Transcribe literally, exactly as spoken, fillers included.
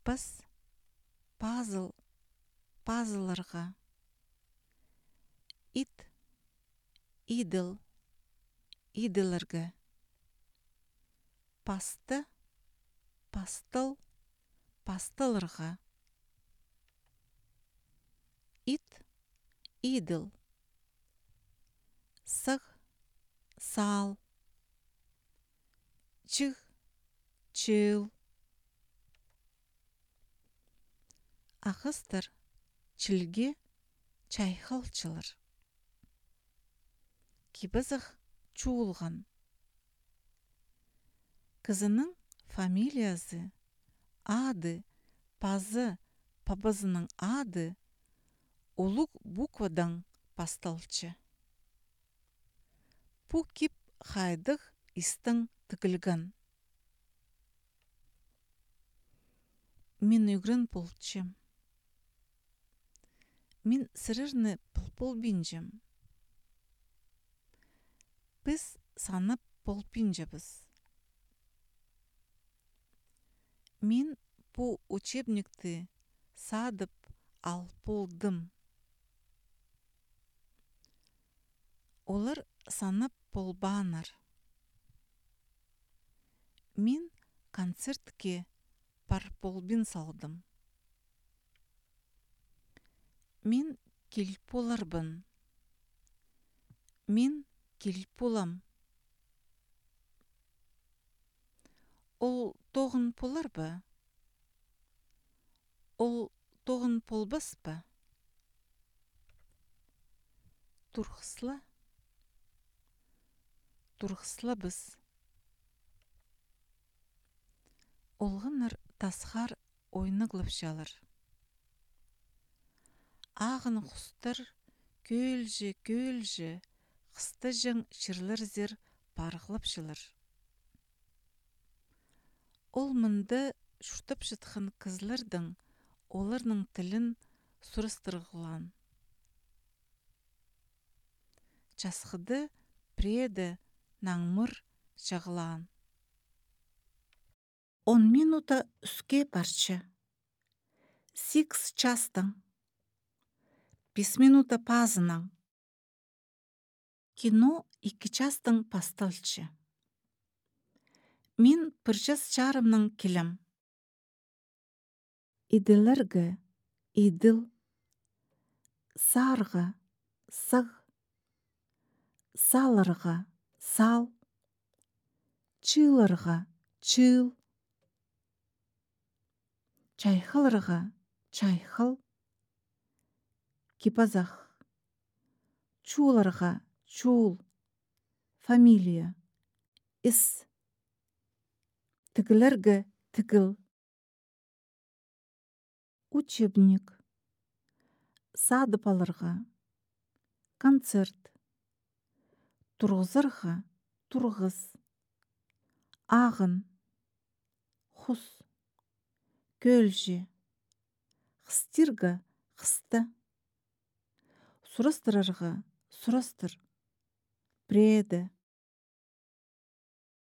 Кипас, пазл, пазларға. Ит, идыл, идыларға. Пасты, пастыл, пастыларға. Ит, идыл. Сық, сал. Чық, чыл. Ақыстыр, чілге, чайхылчылыр. Кибызық чуылған. Кызының фамилиясы, ады, пазы, пабызының ады улуг буквадан басталчы. Пу кип хайдық истің тігілгін. Мен үгрін болчым. Мен сірірні пұл-пұл бінжім. Біз санып пұл-пінжібіз. Мен бұ учебникті садып ал болдым. Олар санып болбаныр. Мен концертке пар болбин салдым. Мен келіп боларбын. Мен келіп болам. Ол тоғын болар ба? Ол тоғын болбас ба? Турхысла. Турхысла біз. Олғыныр тасхар ойны ғылыпшалыр. Ағын құстыр, көлжі, көлжі, қысты жың шырлыр зер парғылыпшылыр. Ол мұнды шүртіп жытқын кызлырдың оларның тілін сұрыстырғылан. Часқыды преді наңмыр жағылан. Он минута үске парчы. Сикс частың. Бес минута пазының. Кино екі частың пастылчы. Мен бір час жарымның келім. Идылырғы, идыл. Сарғы, сық. Салырға, сал. Чылырға, чыл. Чайхылырға, чайхыл. Кипазақ. Чулырға, чул. Фамилия. Іс. Тігіліргі, тігіл. Учебник. Садып алырға. Концерт. Тұрғызырға, тұрғыз. Ағын. Құс. Көлжі. Қыстырға, қысты. Сұрастырырға, сұрастыр. Преді.